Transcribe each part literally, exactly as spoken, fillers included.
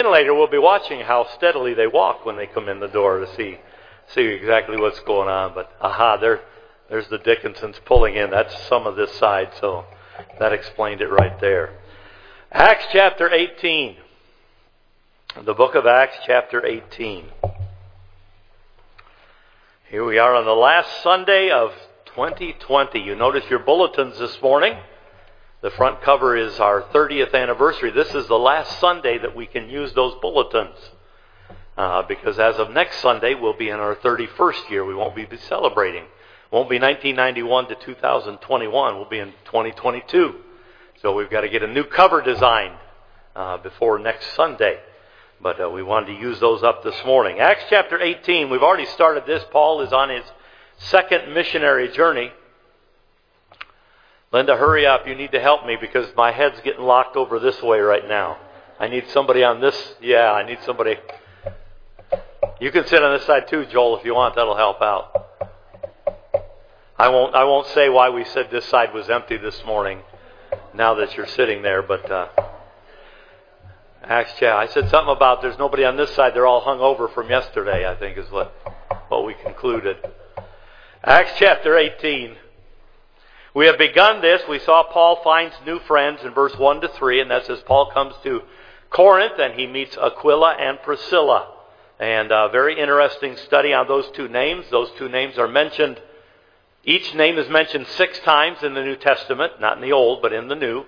Sooner or later, we'll be watching how steadily they walk when they come in the door to see see exactly what's going on. But aha, there, there's the Dickinsons pulling in. That's some of this side, so that explained it right there. Acts chapter eighteen. The book of Acts chapter eighteen. Here we are on the last Sunday of twenty twenty. You notice your bulletins this morning. The front cover is our thirtieth anniversary. This is the last Sunday that we can use those bulletins. Uh, because as of next Sunday, we'll be in our thirty-first year. We won't be celebrating. It won't be nineteen ninety-one to two thousand twenty-one. We'll be in twenty twenty-two. So we've got to get a new cover designed uh, before next Sunday. But uh, we wanted to use those up this morning. Acts chapter eighteen, we've already started this. Paul is on his second missionary journey. Linda, hurry up. You need to help me because my head's getting locked over this way right now. I need somebody on this. Yeah, I need somebody. You can sit on this side too, Joel, if you want. That'll help out. I won't I won't say why we said this side was empty this morning now that you're sitting there, but uh, Acts, yeah, I said something about there's nobody on this side. They're all hung over from yesterday, I think is what, what we concluded. Acts chapter eighteen. We have begun this. We saw Paul finds new friends in verse one to three, and that's as Paul comes to Corinth and he meets Aquila and Priscilla. And a very interesting study on those two names. Those two names are mentioned. Each name is mentioned six times in the New Testament, not in the Old, but in the New.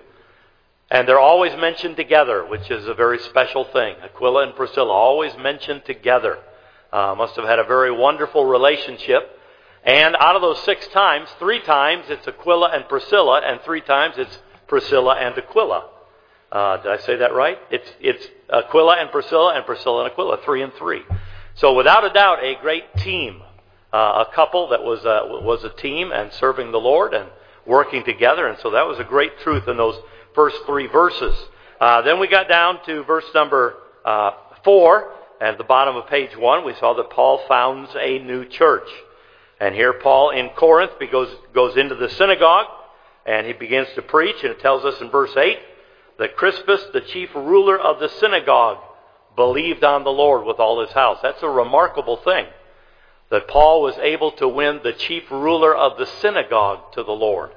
And they're always mentioned together, which is a very special thing. Aquila and Priscilla, always mentioned together. Uh, must have had a very wonderful relationship. And out of those six times, three times it's Aquila and Priscilla, and three times it's Priscilla and Aquila. Uh, did I say that right? It's it's Aquila and Priscilla, and Priscilla and Aquila, three and three. So without a doubt, a great team, uh, a couple that was a, was a team and serving the Lord and working together. And so that was a great truth in those first three verses. Uh, then we got down to verse number uh, four. At the bottom of page one, we saw that Paul founds a new church. And here Paul in Corinth goes, goes into the synagogue and he begins to preach. And it tells us in verse eight that Crispus, the chief ruler of the synagogue, believed on the Lord with all his house. That's a remarkable thing, that Paul was able to win the chief ruler of the synagogue to the Lord.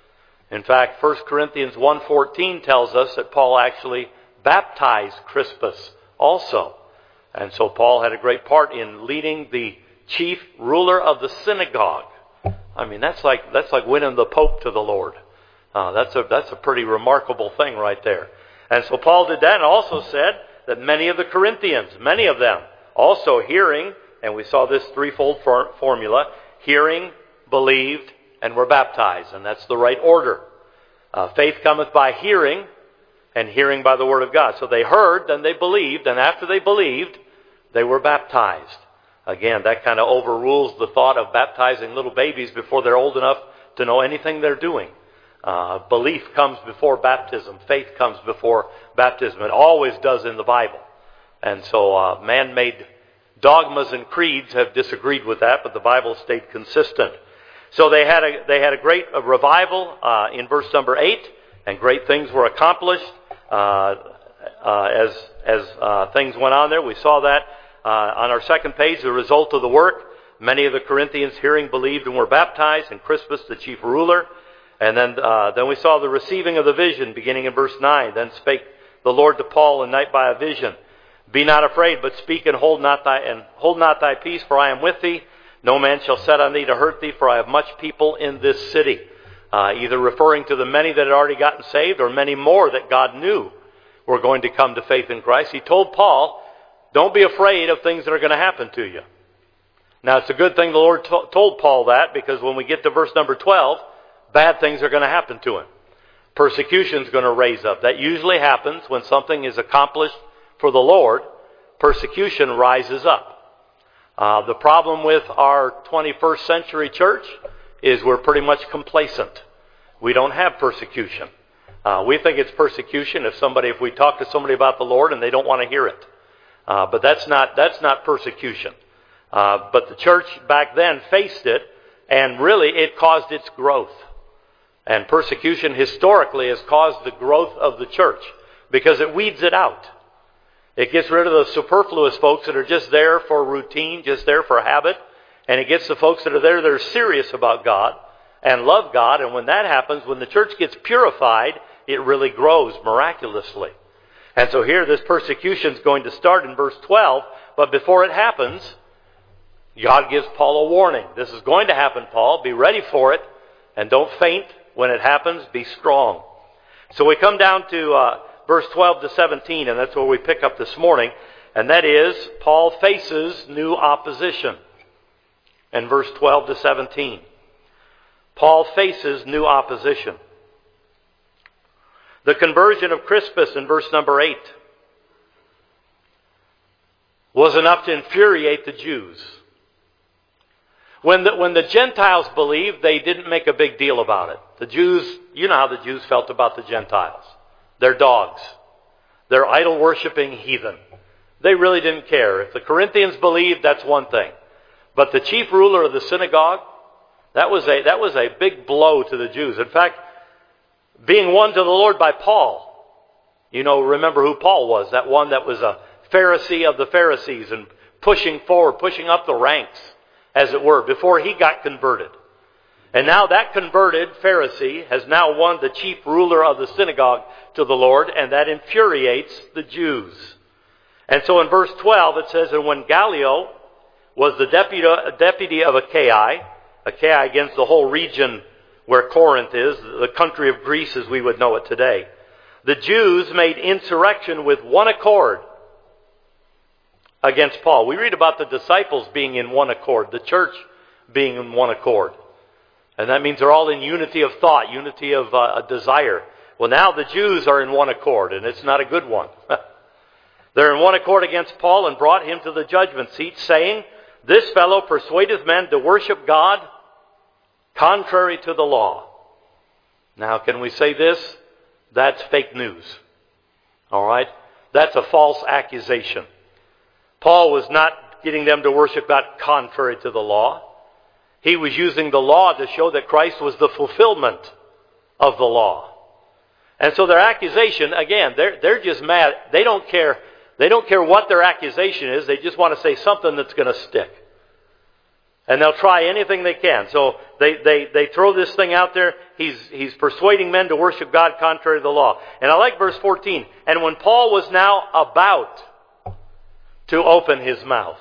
In fact, First Corinthians one fourteen tells us that Paul actually baptized Crispus also. And so Paul had a great part in leading the chief ruler of the synagogue. I mean, that's like that's like winning the Pope to the Lord. Uh, that's a that's a pretty remarkable thing right there. And so Paul did that and also said that many of the Corinthians, many of them, also hearing, and we saw this threefold for, formula, hearing, believed, and were baptized. And that's the right order. Uh, faith cometh by hearing, and hearing by the word of God. So they heard, then they believed, and after they believed, they were baptized. Again, that kind of overrules the thought of baptizing little babies before they're old enough to know anything they're doing. Uh, belief comes before baptism. Faith comes before baptism. It always does in the Bible. And so uh, man-made dogmas and creeds have disagreed with that, but the Bible stayed consistent. So they had a they had a great a revival uh, in verse number eight, and great things were accomplished uh, uh, as as uh, things went on there. We saw that uh, on our second page, the result of the work. Many of the Corinthians hearing believed and were baptized, and Crispus, the chief ruler. And then uh, then we saw the receiving of the vision, beginning in verse nine. Then spake the Lord to Paul in night by a vision. Be not afraid, but speak and hold not thy and hold not thy peace, for I am with thee. No man shall set on thee to hurt thee, for I have much people in this city. Uh, either referring to the many that had already gotten saved, or many more that God knew were going to come to faith in Christ. He told Paul, don't be afraid of things that are going to happen to you. Now, it's a good thing the Lord to- told Paul that, because when we get to verse number twelve, bad things are going to happen to him. Persecution is going to raise up. That usually happens when something is accomplished for the Lord. Persecution rises up. Uh, the problem with our twenty-first century church is we're pretty much complacent. We don't have persecution. Uh, we think it's persecution if somebody, if we talk to somebody about the Lord and they don't want to hear it. Uh, but that's not that's not persecution. Uh, but the church back then faced it, and really it caused its growth. And persecution historically has caused the growth of the church because it weeds it out. It gets rid of the superfluous folks that are just there for routine, just there for habit. And it gets the folks that are there that are serious about God and love God. And when that happens, when the church gets purified, it really grows miraculously. And so here this persecution is going to start in verse twelve. But before it happens, God gives Paul a warning. This is going to happen, Paul. Be ready for it. And don't faint when it happens. Be strong. So we come down to uh, verse twelve to seventeen. And that's where we pick up this morning. And that is, Paul faces new opposition. In verse twelve to seventeen. Paul faces new opposition. The conversion of Crispus in verse number eight was enough to infuriate the Jews. When the, when the Gentiles believed, they didn't make a big deal about it. The Jews, you know how the Jews felt about the Gentiles. They're dogs. They're idol-worshipping heathen. They really didn't care. If the Corinthians believed, that's one thing. But the chief ruler of the synagogue, that was a that was a big blow to the Jews. In fact, being won to the Lord by Paul, you know, remember who Paul was, that one that was a Pharisee of the Pharisees and pushing forward, pushing up the ranks, as it were, before he got converted. And now that converted Pharisee has now won the chief ruler of the synagogue to the Lord, and that infuriates the Jews. And so in verse twelve it says, and when Gallio was the deputy, deputy of Achaia, Achaia against the whole region where Corinth is, the country of Greece as we would know it today, the Jews made insurrection with one accord against Paul. We read about the disciples being in one accord, the church being in one accord. And that means they're all in unity of thought, unity of uh, a desire. Well, now the Jews are in one accord, and it's not a good one. They're in one accord against Paul and brought him to the judgment seat, saying, this fellow persuadeth men to worship God contrary to the law. Now, can we say this? That's fake news. All right? That's a false accusation. Paul was not getting them to worship God contrary to the law. He was using the law to show that Christ was the fulfillment of the law. And so their accusation, again, they're, they're just mad. They don't care. They don't care what their accusation is. They just want to say something that's going to stick. And they'll try anything they can. So they, they, they throw this thing out there. He's, he's persuading men to worship God contrary to the law. And I like verse fourteen. And when Paul was now about to open his mouth.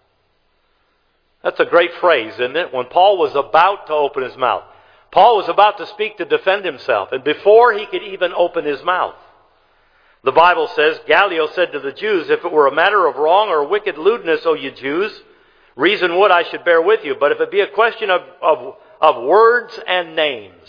That's a great phrase, isn't it? When Paul was about to open his mouth. Paul was about to speak to defend himself. And before he could even open his mouth, the Bible says, Gallio said to the Jews, if it were a matter of wrong or wicked lewdness, O ye Jews, reason would I should bear with you. But if it be a question of, of, of words and names,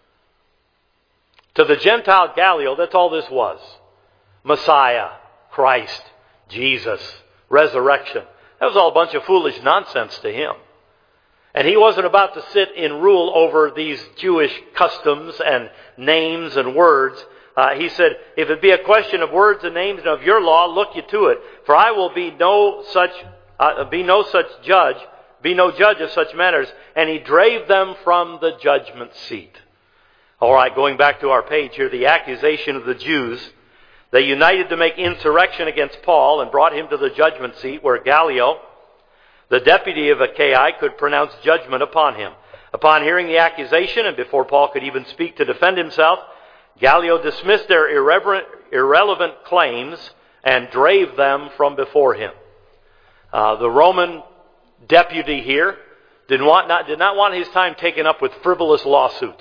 to the Gentile Gallio, that's all this was. Messiah, Christ, Jesus, resurrection. That was all a bunch of foolish nonsense to him. And he wasn't about to sit and rule over these Jewish customs and names and words. Uh, he said, if it be a question of words and names and of your law, look you to it. For I will be no such, uh, be no such judge, be no judge of such matters. And he drave them from the judgment seat. All right, going back to our page here, the accusation of the Jews. They united to make insurrection against Paul and brought him to the judgment seat where Gallio, the deputy of Achaia, could pronounce judgment upon him. Upon hearing the accusation, and before Paul could even speak to defend himself, Gallio dismissed their irreverent, irrelevant claims and drave them from before him. Uh, the Roman deputy here did, want not, did not want his time taken up with frivolous lawsuits.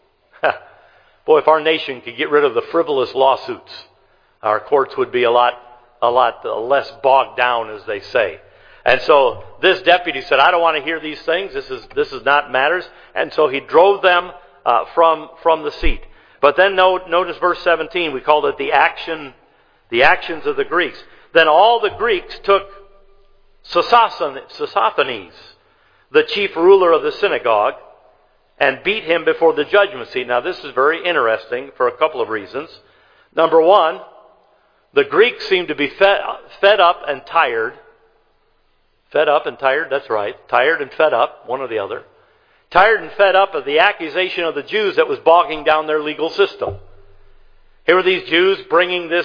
Boy, if our nation could get rid of the frivolous lawsuits, our courts would be a lot, a lot less bogged down, as they say. And so this deputy said, I don't want to hear these things. This is, this is not matters. And so he drove them uh, from, from the seat. But then note, notice verse seventeen. We called it the action, the actions of the Greeks. Then all the Greeks took Sosthenes, the chief ruler of the synagogue, and beat him before the judgment seat. Now this is very interesting for a couple of reasons. Number one, the Greeks seemed to be fed, fed up and tired. Fed up and tired, that's right. Tired and fed up, one or the other. Tired and fed up of the accusation of the Jews that was bogging down their legal system. Here were these Jews bringing this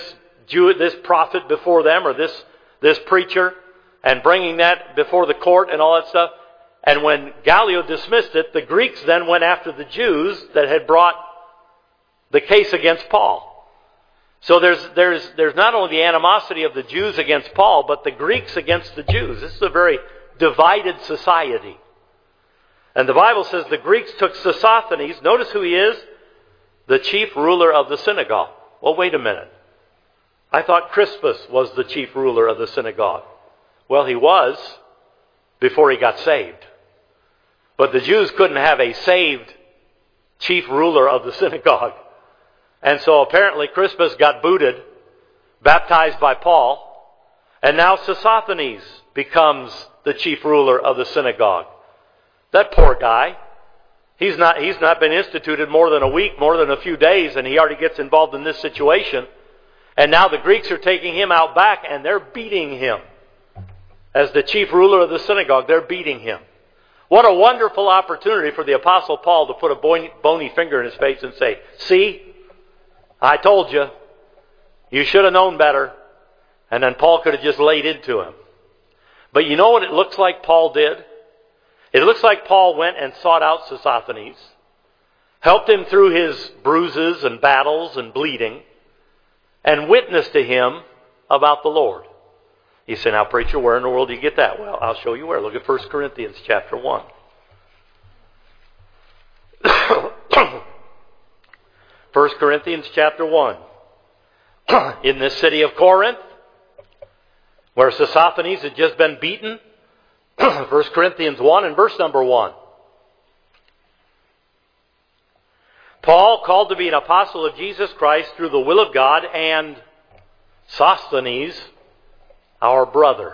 Jew, this prophet before them, or this, this preacher, and bringing that before the court and all that stuff. And when Gallio dismissed it, the Greeks then went after the Jews that had brought the case against Paul. So there's, there's, there's not only the animosity of the Jews against Paul, but the Greeks against the Jews. This is a very divided society. And the Bible says the Greeks took Sosthenes. Notice who he is. The chief ruler of the synagogue. Well, wait a minute. I thought Crispus was the chief ruler of the synagogue. Well, he was before he got saved. But the Jews couldn't have a saved chief ruler of the synagogue. And so apparently Crispus got booted, baptized by Paul, and now Sosthenes becomes the chief ruler of the synagogue. That poor guy, he's not, he's not been instituted more than a week, more than a few days, and he already gets involved in this situation. And now the Greeks are taking him out back, and they're beating him. As the chief ruler of the synagogue, they're beating him. What a wonderful opportunity for the Apostle Paul to put a bony finger in his face and say, see, I told you, you should have known better. And then Paul could have just laid into him. But you know what it looks like Paul did? It looks like Paul went and sought out Sosthenes, helped him through his bruises and battles and bleeding, and witnessed to him about the Lord. You say, now preacher, where in the world do you get that? Well, I'll show you where. Look at First Corinthians chapter one. First Corinthians chapter one. In this city of Corinth, where Sosthenes had just been beaten. First Corinthians one and verse number one. Paul, called to be an apostle of Jesus Christ through the will of God, and Sosthenes, our brother.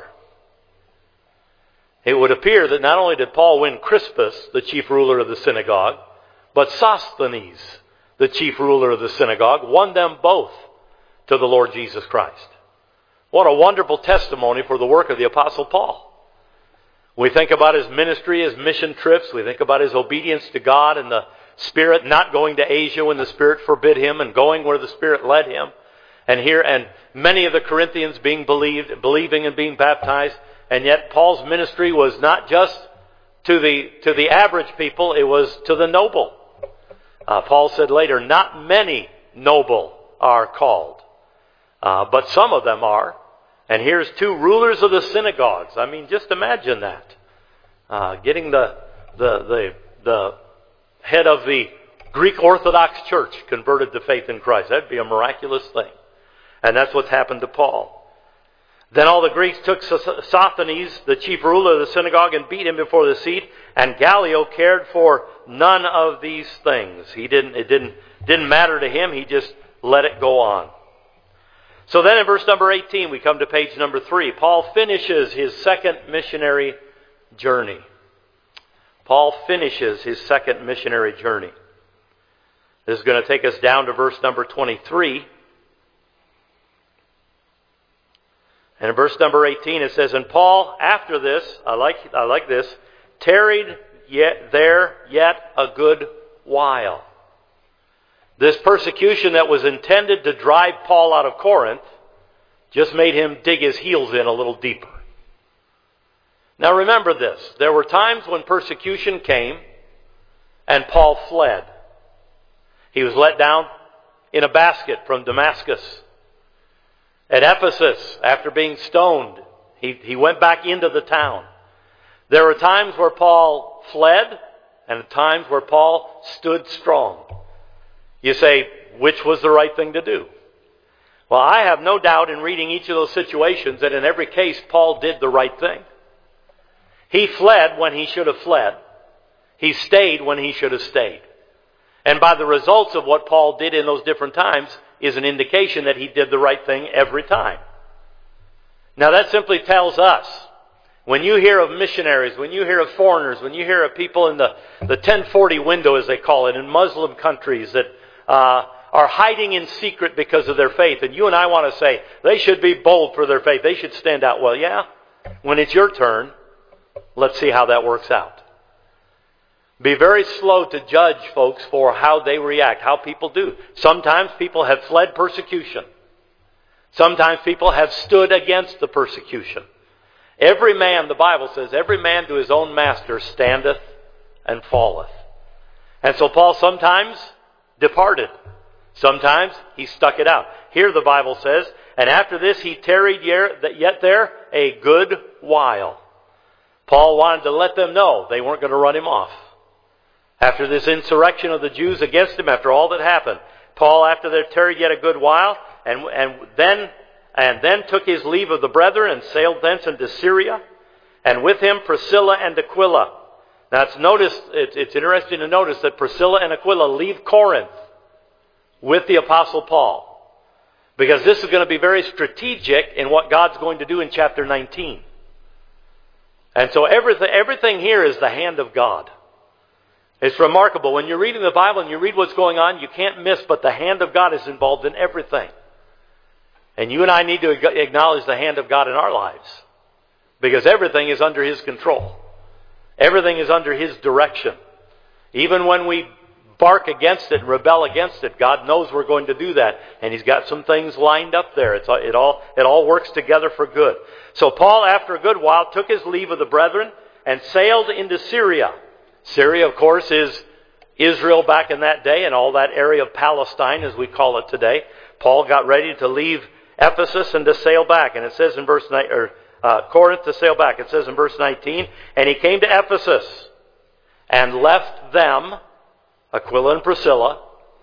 It would appear that not only did Paul win Crispus, the chief ruler of the synagogue, but Sosthenes, the chief ruler of the synagogue, won them both to the Lord Jesus Christ. What a wonderful testimony for the work of the Apostle Paul. We think about his ministry, his mission trips. We think about his obedience to God and the Spirit, not going to Asia when the Spirit forbid him and going where the Spirit led him. And here, and many of the Corinthians being believed, believing and being baptized. And yet Paul's ministry was not just to the, to the average people, it was to the noble. Uh, Paul said later, not many noble are called, uh, but some of them are. And here's two rulers of the synagogues. I mean, just imagine that. Uh, getting the, the, the, the head of the Greek Orthodox Church converted to faith in Christ. That'd be a miraculous thing. And that's what's happened to Paul. Then all the Greeks took Sosthenes, the chief ruler of the synagogue, and beat him before the seat. And Gallio cared for none of these things. He didn't, it didn't, didn't matter to him. He just let it go on. So then in verse number eighteen, we come to page number three. Paul finishes his second missionary journey. Paul finishes his second missionary journey. This is going to take us down to verse number twenty-three. And in verse number eighteen it says, and Paul, after this, I like, I like this, tarried yet there yet a good while. This persecution that was intended to drive Paul out of Corinth just made him dig his heels in a little deeper. Now remember this. There were times when persecution came and Paul fled. He was let down in a basket from Damascus. At Ephesus, after being stoned, he, he went back into the town. There were times where Paul fled and times where Paul stood strong. You say, which was the right thing to do? Well, I have no doubt in reading each of those situations that in every case Paul did the right thing. He fled when he should have fled. He stayed when he should have stayed. And by the results of what Paul did in those different times is an indication that he did the right thing every time. Now that simply tells us, when you hear of missionaries, when you hear of foreigners, when you hear of people in the, the ten forty window as they call it, in Muslim countries that uh, are hiding in secret because of their faith, and you and I want to say, they should be bold for their faith, they should stand out. Well, yeah, when it's your turn, let's see how that works out. Be very slow to judge folks for how they react, how people do. Sometimes people have fled persecution. Sometimes people have stood against the persecution. Every man, the Bible says, every man to his own master standeth and falleth. And so Paul sometimes departed. Sometimes he stuck it out. Here the Bible says, and after this he tarried yet there a good while. Paul wanted to let them know they weren't going to run him off. After this insurrection of the Jews against him, after all that happened, Paul, after they tarried yet a good while, and, and then and then took his leave of the brethren and sailed thence into Syria, and with him Priscilla and Aquila. Now it's noticed, it's, it's interesting to notice that Priscilla and Aquila leave Corinth with the Apostle Paul. Because this is going to be very strategic in what God's going to do in chapter nineteen. And so everything, everything here is the hand of God. It's remarkable. When you're reading the Bible and you read what's going on, you can't miss, but the hand of God is involved in everything. And you and I need to acknowledge the hand of God in our lives. Because everything is under His control. Everything is under His direction. Even when we bark against it and rebel against it, God knows we're going to do that. And He's got some things lined up there. It's, it, all, it all works together for good. So Paul, after a good while, took his leave of the brethren and sailed into Syria. Syria, of course, is Israel back in that day and all that area of Palestine, as we call it today. Paul got ready to leave Ephesus and to sail back. And it says in verse nine, or uh, Corinth to sail back. It says in verse nineteen, and he came to Ephesus and left them, Aquila and Priscilla,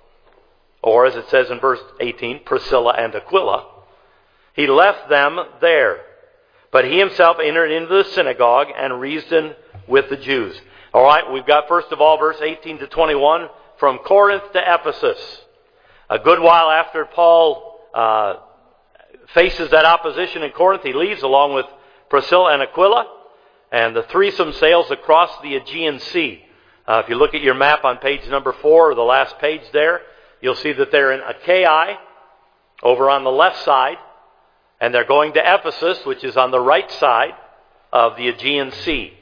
or as it says in verse eighteen, Priscilla and Aquila. He left them there. But he himself entered into the synagogue and reasoned with the Jews. All right, we've got first of all verse eighteen to twenty-one, from Corinth to Ephesus. A good while after Paul uh, faces that opposition in Corinth, he leaves along with Priscilla and Aquila, and the threesome sails across the Aegean Sea. Uh, if you look at your map on page number four, or the last page there, you'll see that they're in Achaia, over on the left side, and they're going to Ephesus, which is on the right side of the Aegean Sea.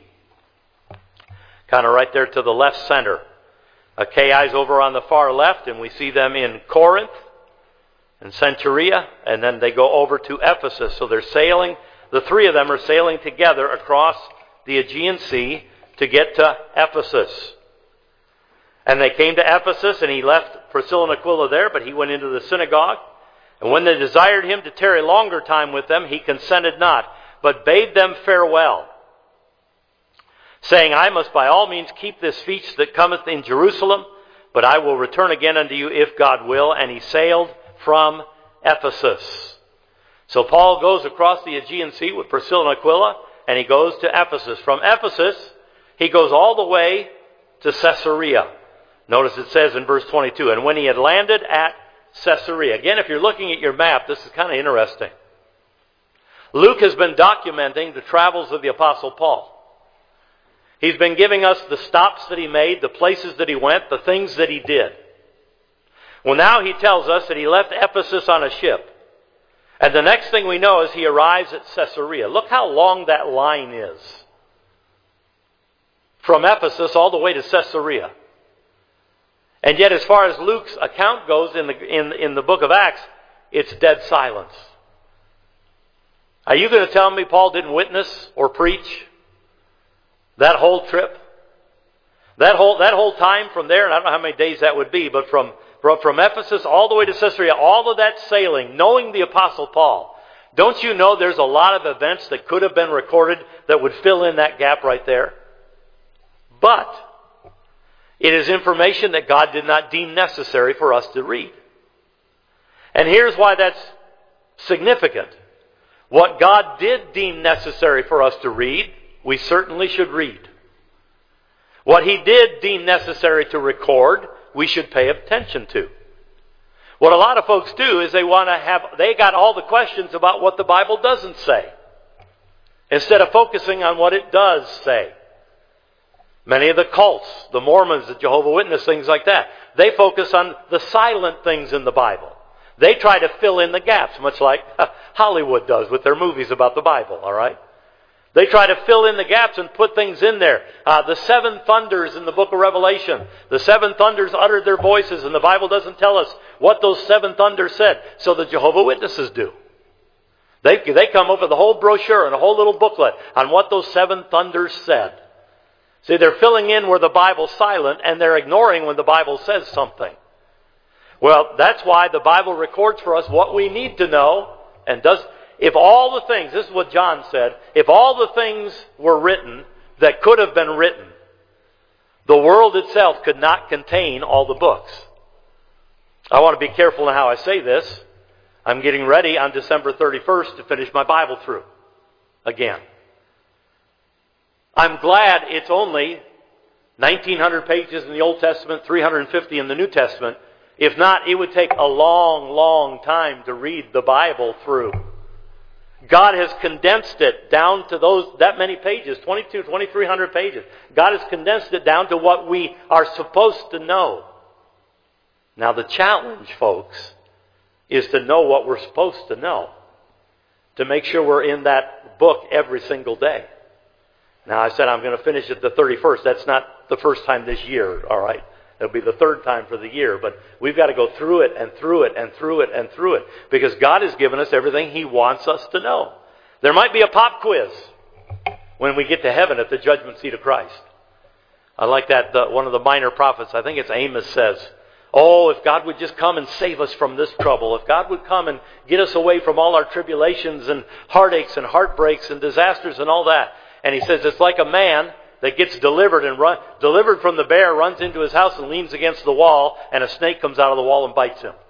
Kind of right there to the left center. Achaia is over on the far left, and we see them in Corinth and Centuria, and then they go over to Ephesus. So they're sailing, the three of them are sailing together across the Aegean Sea to get to Ephesus. And they came to Ephesus, and he left Priscilla and Aquila there, but he went into the synagogue. And when they desired him to tarry longer time with them, he consented not, but bade them farewell, saying, I must by all means keep this feast that cometh in Jerusalem, but I will return again unto you if God will. And he sailed from Ephesus. So Paul goes across the Aegean Sea with Priscilla and Aquila, and he goes to Ephesus. From Ephesus, he goes all the way to Caesarea. Notice it says in verse twenty-two, and when he had landed at Caesarea. Again, if you're looking at your map, this is kind of interesting. Luke has been documenting the travels of the Apostle Paul. He's been giving us the stops that he made, the places that he went, the things that he did. Well, now he tells us that he left Ephesus on a ship. And the next thing we know is he arrives at Caesarea. Look how long that line is. From Ephesus all the way to Caesarea. And yet, as far as Luke's account goes in the, in, in the book of Acts, it's dead silence. Are you going to tell me Paul didn't witness or preach that whole trip? That whole, that whole time from there, and I don't know how many days that would be, but from, from, from Ephesus all the way to Caesarea, all of that sailing, knowing the Apostle Paul, don't you know there's a lot of events that could have been recorded that would fill in that gap right there? But it is information that God did not deem necessary for us to read. And here's why that's significant. What God did deem necessary for us to read, we certainly should read. What He did deem necessary to record, we should pay attention to. What a lot of folks do is they want to have, they got all the questions about what the Bible doesn't say, instead of focusing on what it does say. Many of the cults, the Mormons, the Jehovah's Witnesses, things like that, they focus on the silent things in the Bible. They try to fill in the gaps, much like Hollywood does with their movies about the Bible, all right? They try to fill in the gaps and put things in there. Uh, the seven thunders in the book of Revelation. The seven thunders uttered their voices, and the Bible doesn't tell us what those seven thunders said. So the Jehovah's Witnesses do. They, they come up with a whole brochure and a whole little booklet on what those seven thunders said. See, they're filling in where the Bible's silent, and they're ignoring when the Bible says something. Well, that's why the Bible records for us what we need to know, and does. If all the things, this is what John said, if all the things were written that could have been written, the world itself could not contain all the books. I want to be careful in how I say this. I'm getting ready on December thirty-first to finish my Bible through again. I'm glad it's only nineteen hundred pages in the Old Testament, three hundred fifty in the New Testament. If not, it would take a long, long time to read the Bible through. God has condensed it down to those that many pages, twenty-two, twenty-three hundred pages. God has condensed it down to what we are supposed to know. Now the challenge, folks, is to know what we're supposed to know. To make sure we're in that book every single day. Now I said I'm going to finish it the thirty-first. That's not the first time this year, all right? It'll be the third time for the year. But we've got to go through it and through it and through it and through it. Because God has given us everything He wants us to know. There might be a pop quiz when we get to heaven at the judgment seat of Christ. I like that the, one of the minor prophets, I think it's Amos, says, oh, if God would just come and save us from this trouble. If God would come and get us away from all our tribulations and heartaches and heartbreaks and disasters and all that. And he says it's like a man that gets delivered and run, delivered from the bear, runs into his house and leans against the wall, and a snake comes out of the wall and bites him.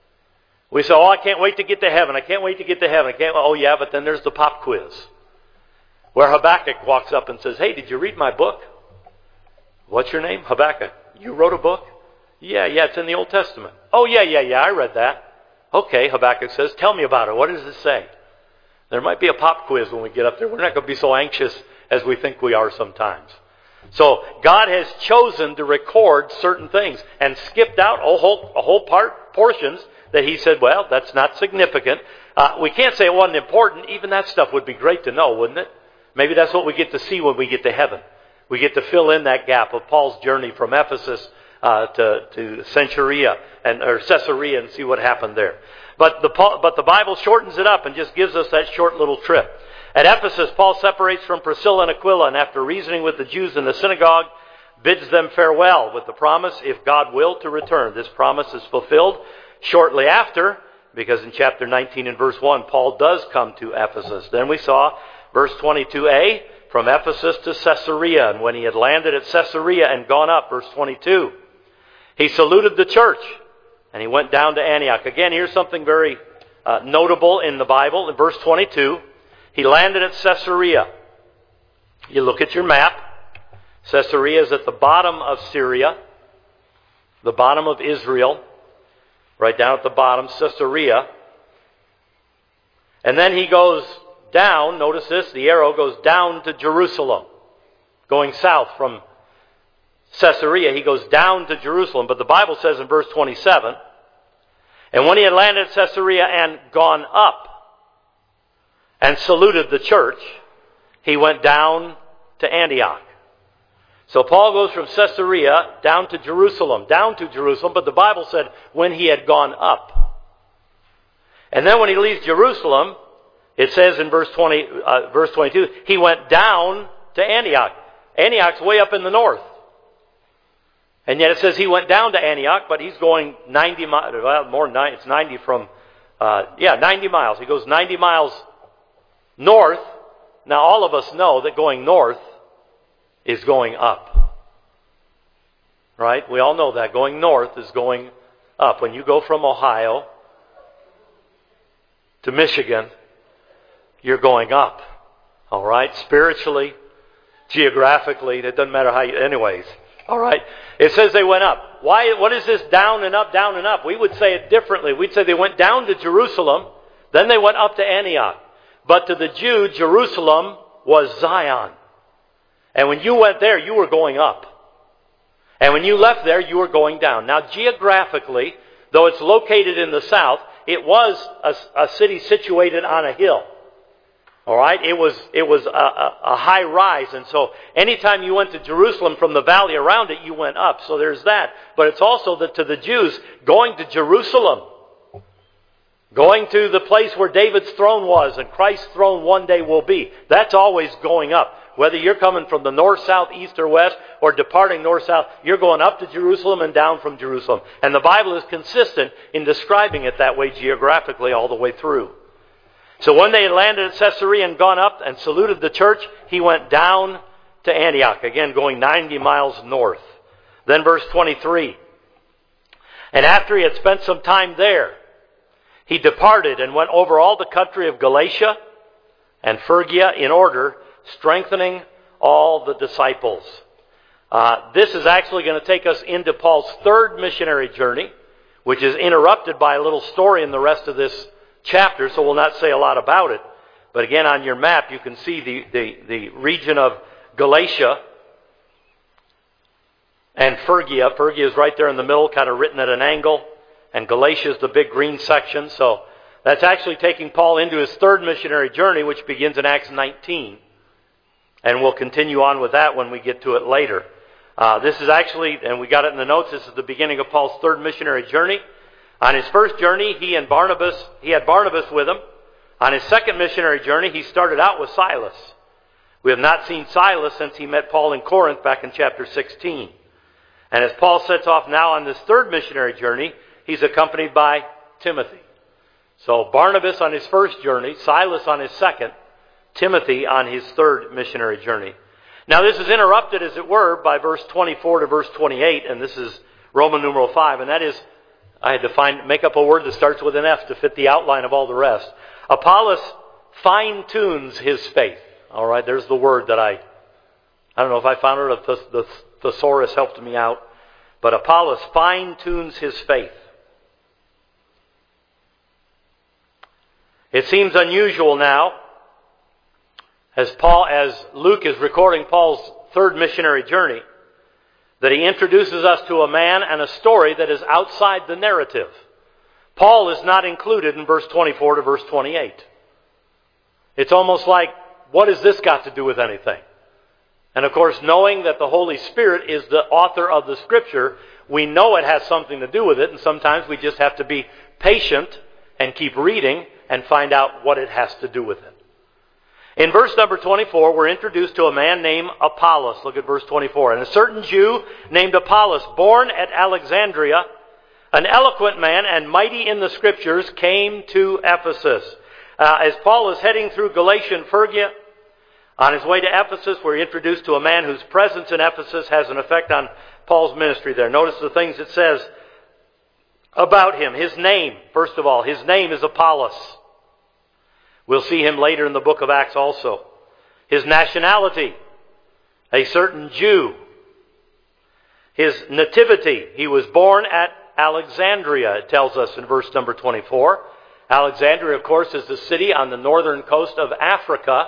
We say, oh, I can't wait to get to heaven. I can't wait to get to heaven. I can't. Oh, yeah, but then there's the pop quiz, where Habakkuk walks up and says, hey, did you read my book? What's your name? Habakkuk. You wrote a book? Yeah, yeah, it's in the Old Testament. Oh, yeah, yeah, yeah, I read that. Okay, Habakkuk says, tell me about it. What does it say? There might be a pop quiz when we get up there. We're not going to be so anxious as we think we are sometimes. So God has chosen to record certain things and skipped out a whole, a whole part, portions that He said, well, that's not significant. Uh, we can't say it wasn't important. Even that stuff would be great to know, wouldn't it? Maybe that's what we get to see when we get to heaven. We get to fill in that gap of Paul's journey from Ephesus uh, to, to Caesarea and or Caesarea and see what happened there. But the but the Bible shortens it up and just gives us that short little trip. At Ephesus, Paul separates from Priscilla and Aquila, and after reasoning with the Jews in the synagogue, bids them farewell with the promise, if God will, to return. This promise is fulfilled shortly after, because in chapter nineteen and verse one, Paul does come to Ephesus. Then we saw verse twenty-two a, from Ephesus to Caesarea, and when he had landed at Caesarea and gone up, verse twenty-two, he saluted the church, and he went down to Antioch. Again, here's something very uh, notable in the Bible. In verse twenty-two, he landed at Caesarea. You look at your map. Caesarea is at the bottom of Syria, the bottom of Israel, right down at the bottom, Caesarea. And then he goes down, notice this, the arrow goes down to Jerusalem, going south from Caesarea. He goes down to Jerusalem, but the Bible says in verse twenty-seven, and when he had landed at Caesarea and gone up and saluted the church, he went down to Antioch. So Paul goes from Caesarea down to Jerusalem, down to Jerusalem, but the Bible said when he had gone up. And then when he leaves Jerusalem, it says in verse twenty, uh, verse twenty-two, he went down to Antioch. Antioch's way up in the north. And yet it says he went down to Antioch, but he's going ninety miles, well, more than ninety, it's ninety from, uh, yeah, ninety miles. He goes ninety miles north. Now all of us know that going north is going up. Right? We all know that. Going north is going up. When you go from Ohio to Michigan, you're going up. All right? Spiritually, geographically, it doesn't matter how you, anyways. All right? It says they went up. Why? What is this down and up, down and up? We would say it differently. We'd say they went down to Jerusalem, then they went up to Antioch. But to the Jew, Jerusalem was Zion. And when you went there, you were going up. And when you left there, you were going down. Now, geographically, though it's located in the south, it was a, a city situated on a hill. All right? It was it was a, a, a high rise. And so anytime you went to Jerusalem from the valley around it, you went up. So there's that. But it's also that to the Jews, going to Jerusalem Going to the place where David's throne was and Christ's throne one day will be. That's always going up. Whether you're coming from the north, south, east, or west, or departing north, south, you're going up to Jerusalem and down from Jerusalem. And the Bible is consistent in describing it that way geographically all the way through. So when they had landed at Caesarea and gone up and saluted the church, he went down to Antioch, again going ninety miles north. Then verse twenty-three. And after he had spent some time there, he departed and went over all the country of Galatia and Phrygia in order, strengthening all the disciples. Uh, this is actually going to take us into Paul's third missionary journey, which is interrupted by a little story in the rest of this chapter, so we'll not say a lot about it. But again, on your map, you can see the, the, the region of Galatia and Phrygia. Phrygia is right there in the middle, kind of written at an angle. And Galatia is the big green section. So that's actually taking Paul into his third missionary journey, which begins in Acts nineteen. And we'll continue on with that when we get to it later. Uh, this is actually, and we got it in the notes, this is the beginning of Paul's third missionary journey. On his first journey, he and Barnabas, he had Barnabas with him. On his second missionary journey, he started out with Silas. We have not seen Silas since he met Paul in Corinth back in chapter sixteen. And as Paul sets off now on this third missionary journey, he's accompanied by Timothy. So Barnabas on his first journey, Silas on his second, Timothy on his third missionary journey. Now this is interrupted, as it were, by verse twenty-four to verse twenty-eight, and this is Roman numeral five, and that is, I had to find, make up a word that starts with an F to fit the outline of all the rest. Apollos fine-tunes his faith. All right, there's the word that I, I don't know if I found it or the thesaurus helped me out, but Apollos fine-tunes his faith. It seems unusual now, as Paul, as Luke is recording Paul's third missionary journey, that he introduces us to a man and a story that is outside the narrative. Paul is not included in verse twenty-four to verse twenty-eight. It's almost like, what has this got to do with anything? And of course, knowing that the Holy Spirit is the author of the Scripture, we know it has something to do with it, and sometimes we just have to be patient and keep reading and find out what it has to do with it. In verse number twenty-four, we're introduced to a man named Apollos. Look at verse twenty-four. And a certain Jew named Apollos, born at Alexandria, an eloquent man and mighty in the Scriptures, came to Ephesus. Uh, as Paul is heading through Galatia and Phrygia, on his way to Ephesus, we're introduced to a man whose presence in Ephesus has an effect on Paul's ministry there. Notice the things it says about him. His name, first of all, his name is Apollos. We'll see him later in the book of Acts also. His nationality, a certain Jew. His nativity, he was born at Alexandria, it tells us in verse number twenty-four. Alexandria, of course, is the city on the northern coast of Africa.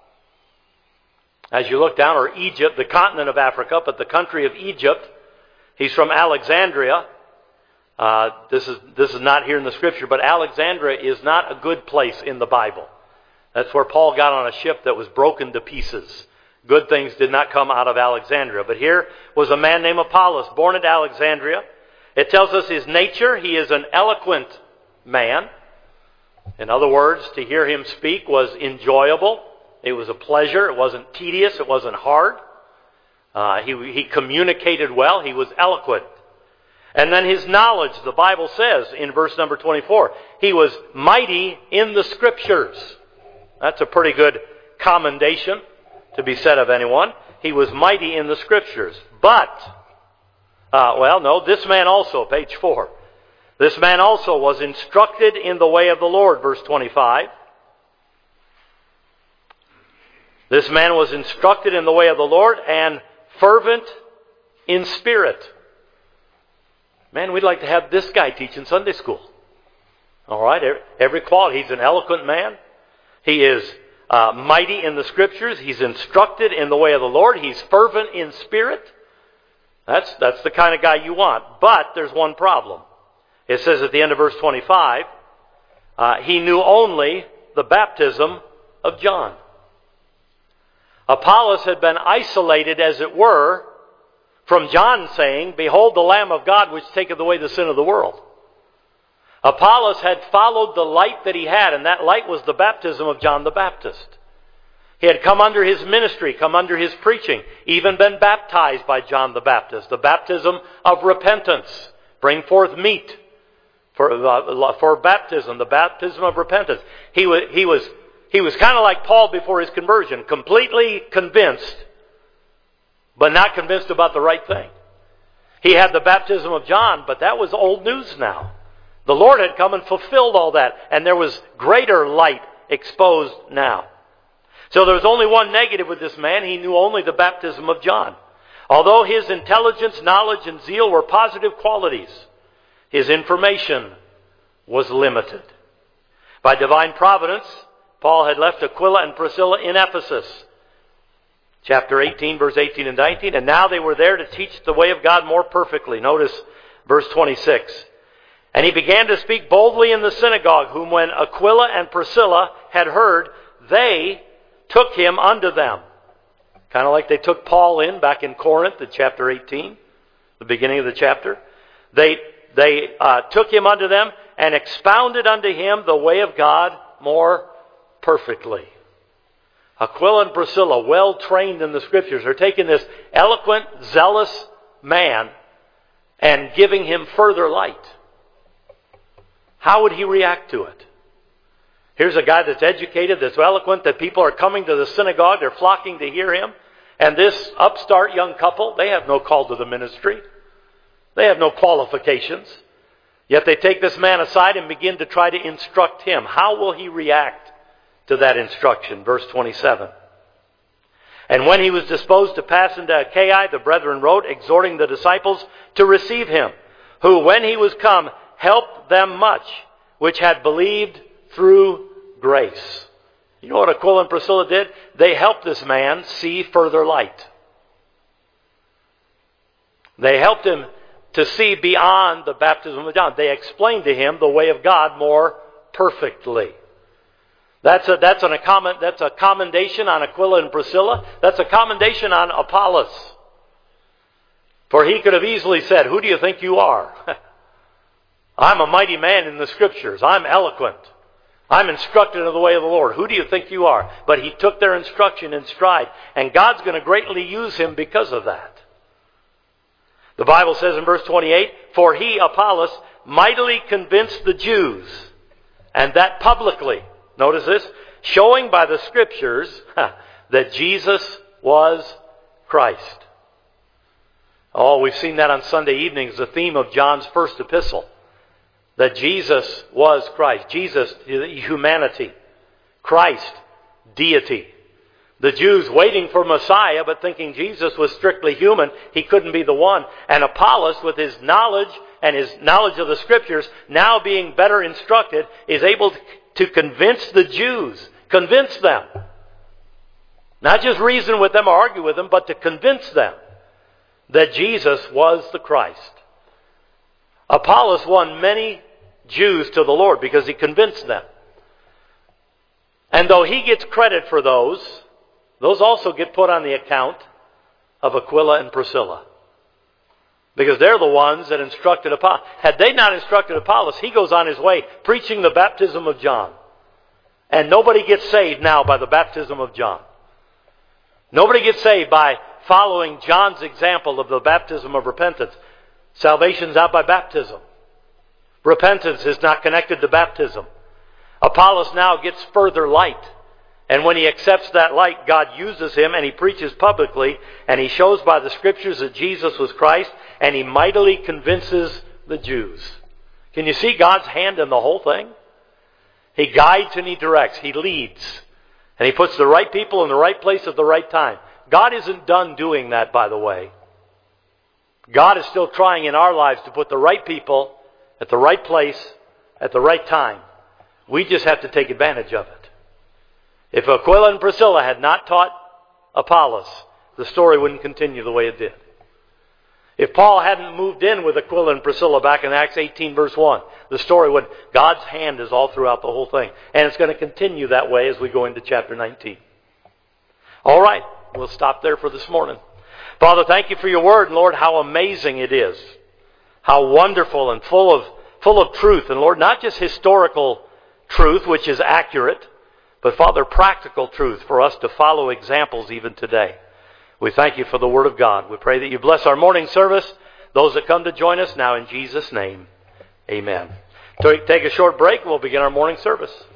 As you look down, or Egypt, the continent of Africa, but the country of Egypt. He's from Alexandria. Uh, this is this is not here in the Scripture, but Alexandria is not a good place in the Bible. That's where Paul got on a ship that was broken to pieces. Good things did not come out of Alexandria. But here was a man named Apollos, born at Alexandria. It tells us his nature. He is an eloquent man. In other words, to hear him speak was enjoyable. It was a pleasure. It wasn't tedious. It wasn't hard. Uh, he, he communicated well. He was eloquent. And then his knowledge, the Bible says in verse number twenty-four, he was mighty in the Scriptures. That's a pretty good commendation to be said of anyone. He was mighty in the Scriptures. But, uh, well, no, this man also, page four. This man also was instructed in the way of the Lord, verse twenty-five. This man was instructed in the way of the Lord and fervent in spirit. Man, we'd like to have this guy teach in Sunday school. All right, every quality. He's an eloquent man. He is uh, mighty in the Scriptures. He's instructed in the way of the Lord. He's fervent in spirit. That's, that's the kind of guy you want. But there's one problem. It says at the end of verse twenty-five, uh, he knew only the baptism of John. Apollos had been isolated, as it were, from John saying, "Behold the Lamb of God which taketh away the sin of the world." Apollos had followed the light that he had, and that light was the baptism of John the Baptist. He had come under his ministry, come under his preaching, even been baptized by John the Baptist. The baptism of repentance. Bring forth meat for, uh, for baptism, the baptism of repentance. He was, he was, he was kind of like Paul before his conversion, completely convinced, but not convinced about the right thing. He had the baptism of John, but that was old news now. The Lord had come and fulfilled all that, and there was greater light exposed now. So there was only one negative with this man. He knew only the baptism of John. Although his intelligence, knowledge, and zeal were positive qualities, his information was limited. By divine providence, Paul had left Aquila and Priscilla in Ephesus. Chapter eighteen, verse eighteen and nineteen. And now they were there to teach the way of God more perfectly. Notice verse twenty-six. And he began to speak boldly in the synagogue, whom when Aquila and Priscilla had heard, they took him unto them. Kind of like they took Paul in back in Corinth in chapter eighteen, the beginning of the chapter. They, they uh, took him unto them and expounded unto him the way of God more perfectly. Aquila and Priscilla, well trained in the Scriptures, are taking this eloquent, zealous man and giving him further light. How would he react to it? Here's a guy that's educated, that's eloquent, that people are coming to the synagogue, they're flocking to hear him. And this upstart young couple, they have no call to the ministry. They have no qualifications. Yet they take this man aside and begin to try to instruct him. How will he react to that instruction? Verse twenty-seven. And when he was disposed to pass into Achaia, the brethren wrote, exhorting the disciples to receive him, who when he was come helped them much, which had believed through grace. You know what Aquila and Priscilla did? They helped this man see further light. They helped him to see beyond the baptism of John. They explained to him the way of God more perfectly. That's a, that's, an, a, that's a commendation on Aquila and Priscilla. That's a commendation on Apollos. For he could have easily said, who do you think you are? I'm a mighty man in the Scriptures. I'm eloquent. I'm instructed in the way of the Lord. Who do you think you are? But he took their instruction in stride. And God's going to greatly use him because of that. The Bible says in verse twenty-eight, for he, Apollos, mightily convinced the Jews, and that publicly. Notice this, showing by the Scriptures that Jesus was Christ. Oh, we've seen that on Sunday evenings, the theme of John's first epistle. That Jesus was Christ. Jesus, humanity. Christ, deity. The Jews waiting for Messiah, but thinking Jesus was strictly human. He couldn't be the one. And Apollos, with his knowledge and his knowledge of the Scriptures, now being better instructed, is able to convince the Jews. Convince them. Not just reason with them or argue with them, but to convince them that Jesus was the Christ. Apollos won many Jews to the Lord because he convinced them. And though he gets credit for those, those also get put on the account of Aquila and Priscilla. Because they're the ones that instructed Apollos. Had they not instructed Apollos, he goes on his way preaching the baptism of John. And nobody gets saved now by the baptism of John. Nobody gets saved by following John's example of the baptism of repentance. Salvation's out by baptism. Repentance is not connected to baptism. Apollos now gets further light. And when he accepts that light, God uses him and he preaches publicly and he shows by the Scriptures that Jesus was Christ and he mightily convinces the Jews. Can you see God's hand in the whole thing? He guides and he directs. He leads. And he puts the right people in the right place at the right time. God isn't done doing that, by the way. God is still trying in our lives to put the right people at the right place at the right time. We just have to take advantage of it. If Aquila and Priscilla had not taught Apollos, the story wouldn't continue the way it did. If Paul hadn't moved in with Aquila and Priscilla back in Acts eighteen verse one, the story would, God's hand is all throughout the whole thing. And it's going to continue that way as we go into chapter nineteen. All right, we'll stop there for this morning. Father, thank you for your word. And Lord, how amazing it is. How wonderful and full of full of truth. And Lord, not just historical truth, which is accurate, but Father, practical truth for us to follow examples even today. We thank you for the Word of God. We pray that you bless our morning service, those that come to join us now in Jesus' name. Amen. So take a short break. We'll begin our morning service.